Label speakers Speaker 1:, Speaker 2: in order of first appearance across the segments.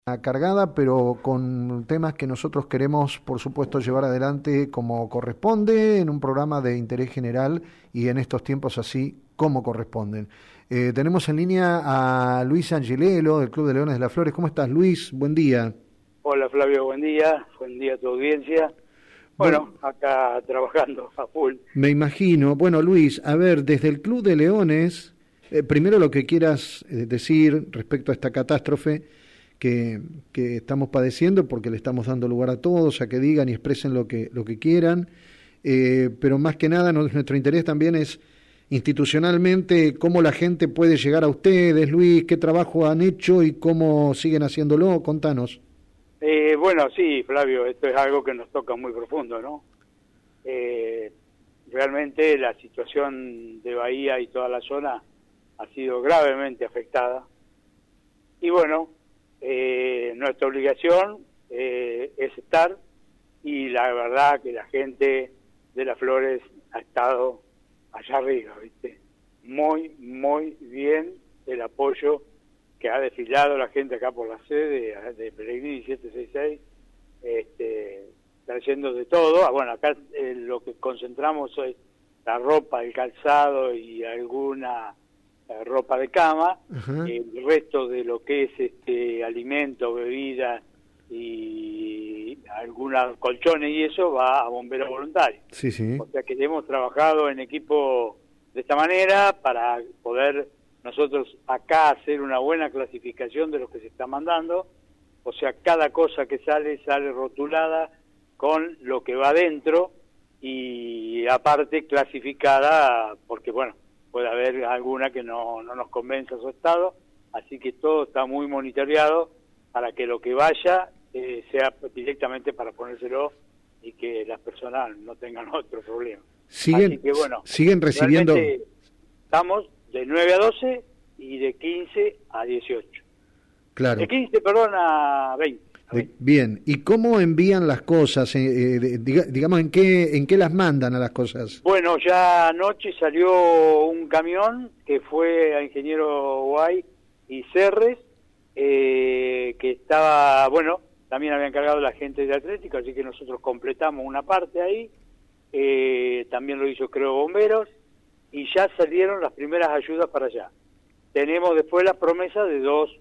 Speaker 1: Cargada, pero con temas que nosotros queremos, por supuesto, llevar adelante como corresponde, en un programa de interés general y en estos tiempos así como corresponden. Tenemos en línea a Luis Angelello, del Club de Leones de las Flores. ¿Cómo estás, Luis? Buen día.
Speaker 2: Hola Flavio, buen día a tu audiencia. Bueno, acá trabajando a full.
Speaker 1: Me imagino. Bueno, Luis, a ver, desde el Club de Leones, primero lo que quieras decir respecto a esta catástrofe que estamos padeciendo, porque le estamos dando lugar a todos a que digan y expresen lo que quieran, pero más que nada nuestro interés también es institucionalmente cómo la gente puede llegar a ustedes, Luis, qué trabajo han hecho y cómo siguen haciéndolo. Contanos.
Speaker 2: Bueno, sí, Flavio, esto es algo que nos toca muy profundo, ¿no? Realmente la situación de Bahía y toda la zona ha sido gravemente afectada. Y bueno, nuestra obligación es estar, y la verdad que la gente de Las Flores ha estado allá arriba, ¿viste? Muy, muy bien el apoyo que ha desfilado la gente acá por la sede de Pellegrini 766, trayendo de todo. Bueno, acá lo que concentramos es la ropa, el calzado y alguna ropa de cama.
Speaker 1: Ajá.
Speaker 2: El resto de lo que es alimento, bebida y algunos colchones y eso va a bomberos voluntarios.
Speaker 1: Sí, sí.
Speaker 2: O sea que hemos trabajado en equipo de esta manera para poder nosotros acá hacer una buena clasificación de lo que se está mandando. O sea, cada cosa que sale rotulada con lo que va adentro y aparte clasificada, porque bueno, puede haber alguna que no nos convenza su estado, así que todo está muy monitoreado para que lo que vaya sea directamente para ponérselo y que las personas no tengan otro problema. Así que bueno,
Speaker 1: siguen recibiendo.
Speaker 2: Estamos de 9 a 12 y de 15 a 18.
Speaker 1: Claro.
Speaker 2: De 15, perdón, a 20.
Speaker 1: Bien, ¿y cómo envían las cosas? Digamos, ¿en qué las mandan a las cosas?
Speaker 2: Bueno, ya anoche salió un camión que fue a Ingeniero Guay y Cerres, que estaba, bueno, también habían cargado la gente de Atlético, así que nosotros completamos una parte ahí, también lo hizo creo Bomberos, y ya salieron las primeras ayudas para allá. Tenemos después la promesa de 2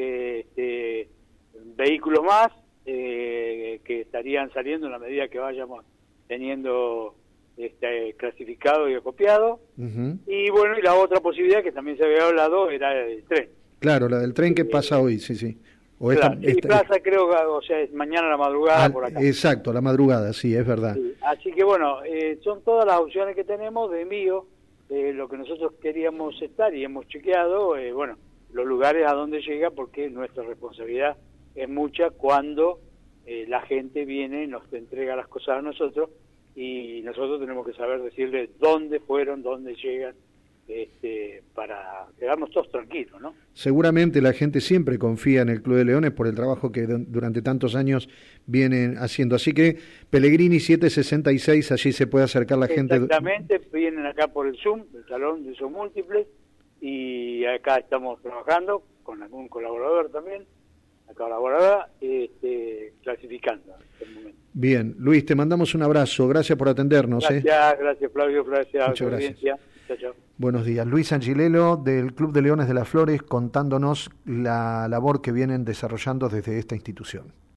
Speaker 2: vehículos más que estarían saliendo en la medida que vayamos teniendo clasificado y acopiado.
Speaker 1: Uh-huh.
Speaker 2: Y bueno, y la otra posibilidad que también se había hablado era el tren.
Speaker 1: Claro, la del tren que pasa hoy, sí, sí. O
Speaker 2: claro, y pasa creo que, o sea, es mañana a la madrugada por acá.
Speaker 1: Exacto, a la madrugada, sí, es verdad.
Speaker 2: Sí, así que bueno, son todas las opciones que tenemos de envío, lo que nosotros queríamos estar y hemos chequeado, bueno, los lugares a donde llega, porque nuestra responsabilidad es mucha cuando la gente viene y nos entrega las cosas a nosotros, y nosotros tenemos que saber decirle dónde fueron, dónde llegan, para quedarnos todos tranquilos, ¿no?
Speaker 1: Seguramente la gente siempre confía en el Club de Leones por el trabajo que durante tantos años vienen haciendo. Así que Pellegrini 766, allí se puede acercar la gente.
Speaker 2: Exactamente, vienen acá por el Zoom, el salón de Zoom múltiples, y acá estamos trabajando con algún colaborador también, la colaboradora, clasificando en este momento.
Speaker 1: Bien, Luis, te mandamos un abrazo, gracias por atendernos.
Speaker 2: Gracias Flavio, gracias a tu audiencia. Chao, chao.
Speaker 1: Buenos días, Luis Angelello del Club de Leones de las Flores, contándonos la labor que vienen desarrollando desde esta institución.